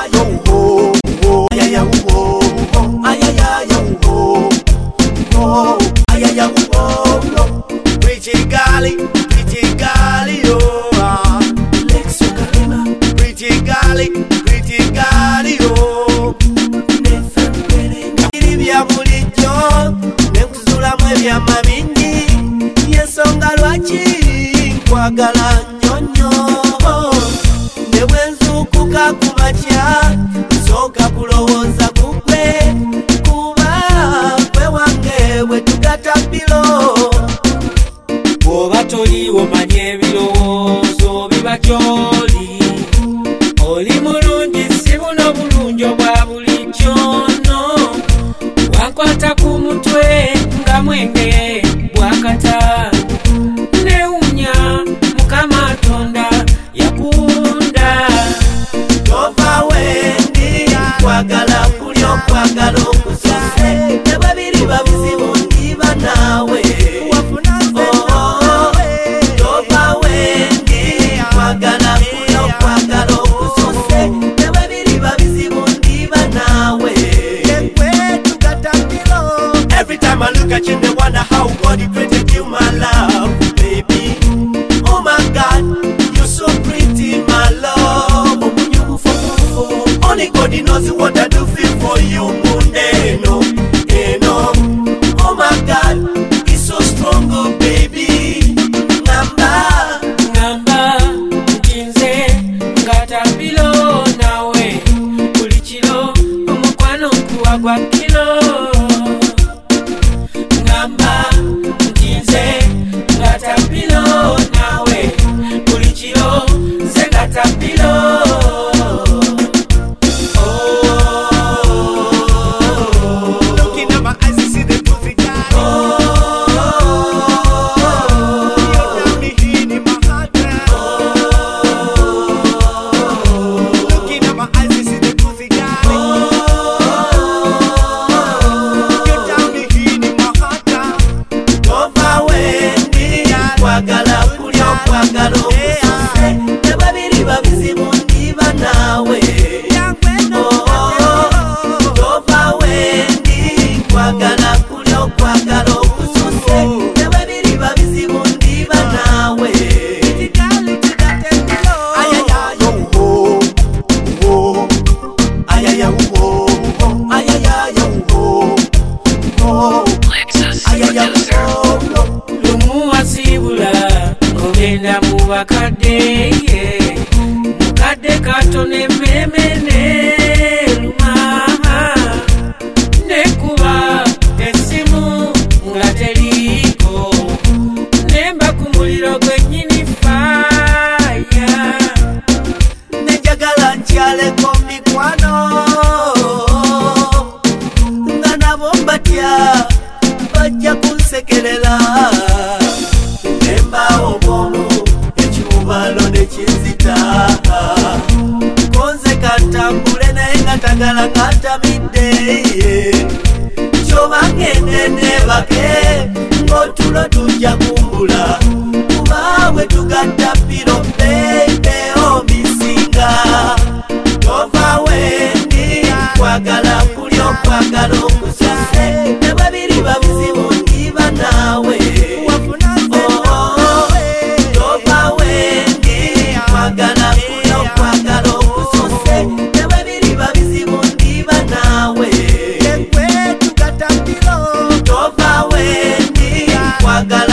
Kwagala nyonyo nebwenzukuka kumakya soka kulowooza kukwe kuba kwe wange bwe tugatapilo bwoba toliwo manye ebirowoozo biba gy'oli oli mulungi si buno bulungi obwa bulijjo no wankwata ku mutwe nga mwenge bwakata kwagala kulyo kwagala okusose nebabiri babizibu ndiba nawe tova wendi kwagala kulyo kwagala okusose nebabiri babizibu ndiba nawe. Every time I look at you they wonder how God created you my love baby. Oh my God you're so pretty my love. Only God knows what I do feel for you, Mundeno, Eno. Oh my God, it's so strong, oh baby. Namba, Jinze, Ngata Bilo, nawe, Kulichilo, Omukwano kuagwa kilo. Namba, Jinze, Ngata Bilo, nawe, Kulichilo, Ngata Bilo. Mukade katone memene luma nekuba esimu ngateriko nemba kumuliro gwenyini faya nejagala nkyaleko mikwano nga nabo mbatya bajja kunsekerera nemba obwomu ekibubalo nekinzita konze katambule naye nga tagala katamidde kyobangende nebake ng'otulo tujja kumbula kuba bwe tugatta piro bebe omisinga tova wendi kwagala kulyo kwagala okusose ne babiri babuzibu ndiba nawe. Kwagala